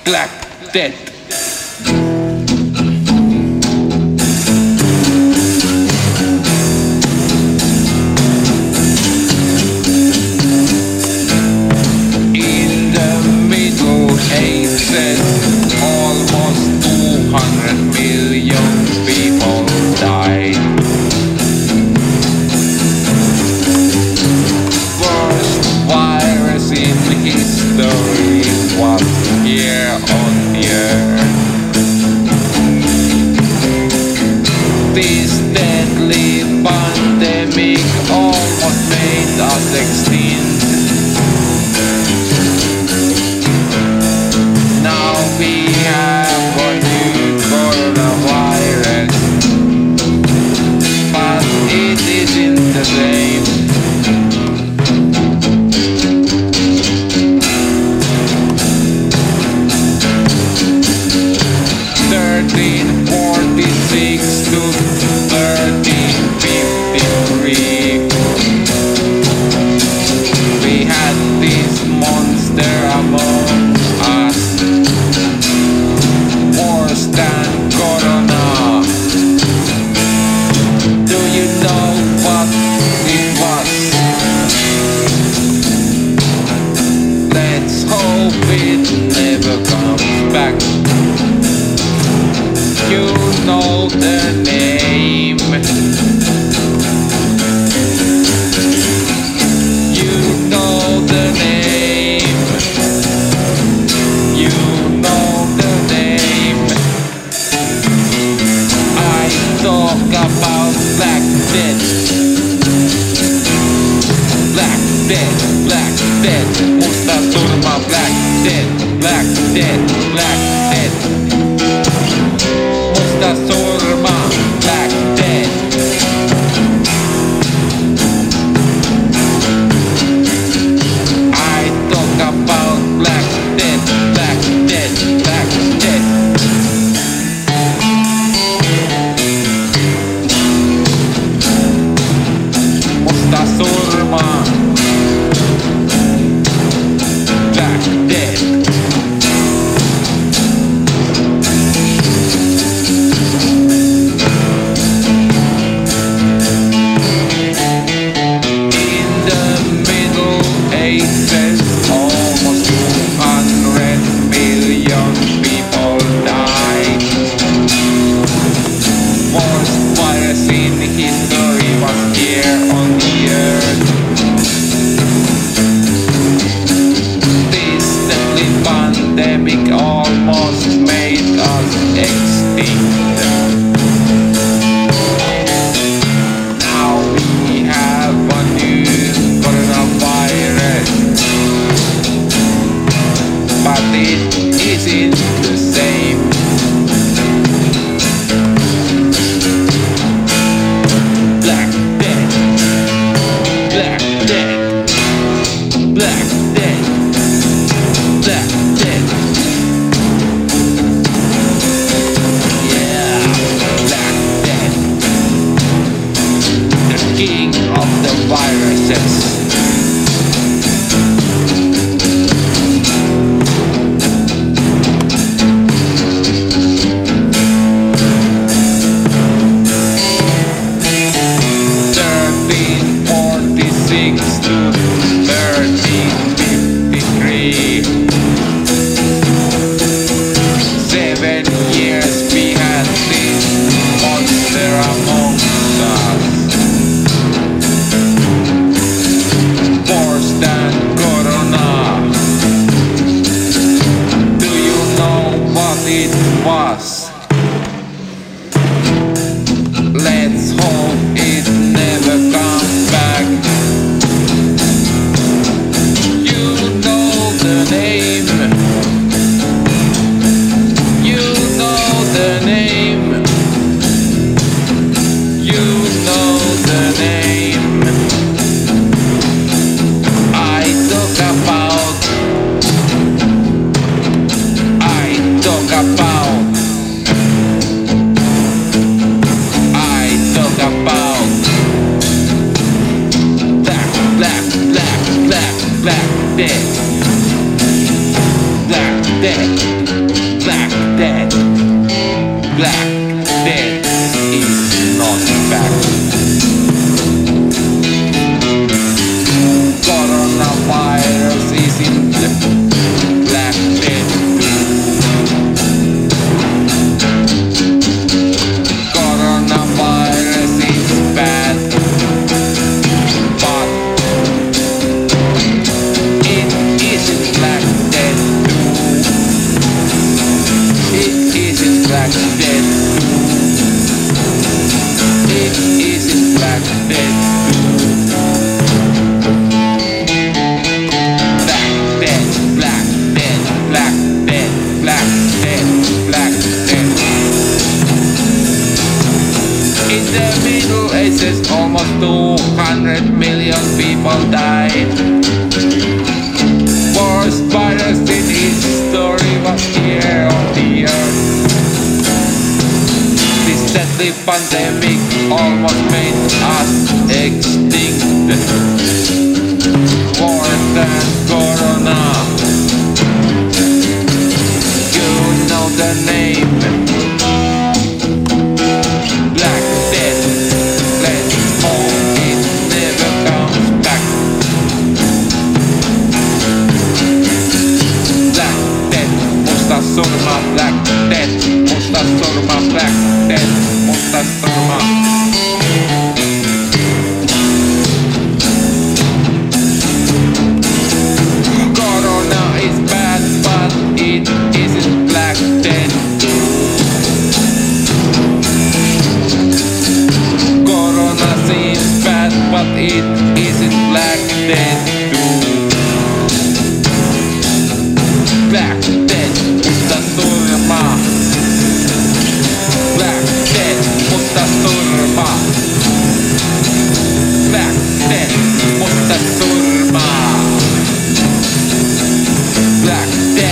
Black Death. In the Middle Ages, almost 200 million people died. Worst virus in history was here on the earth. This deadly pandemic almost made us extinct. Now we have a new coronavirus, but it isn't the same. 1346 to 1353, we had this monster among us, worse than corona. Do you know what it was? Let's hope it never comes back. You know the name. You know the name. You know the name. I talk about Black Death. Black Death, Black Death. Musta surma, Black Death, Black Death, Black Death. Musta surma, Black Death. I talk about Black Death, Black Death, Black Death. Musta surma, Black Death. Almost 200 million people died. Worst virus in history was here on the earth. This deadly pandemic almost made us extinct. Now we have a new coronavirus, but it isn't the same. Black Death, Black Death, Black Death, Black Death. Yeah, Black Death, the king of the viruses. death, Black Death, Black Death is not back. Coronavirus is in the Black Death. Coronavirus is bad, but it isn't Black Death too. It isn't Black Death too. It isn't Black Death too. Black Death, Black Death, Black Death, Black Death, Black Death. In the Middle Ages, almost 200 million people died. Worst virus in history was here on the earth. This deadly pandemic almost made us extinct. More than Corona. You know the name. Black Death. Let's hope it never comes back. Black Death. Måste sorma Black Death. Måste sorma Black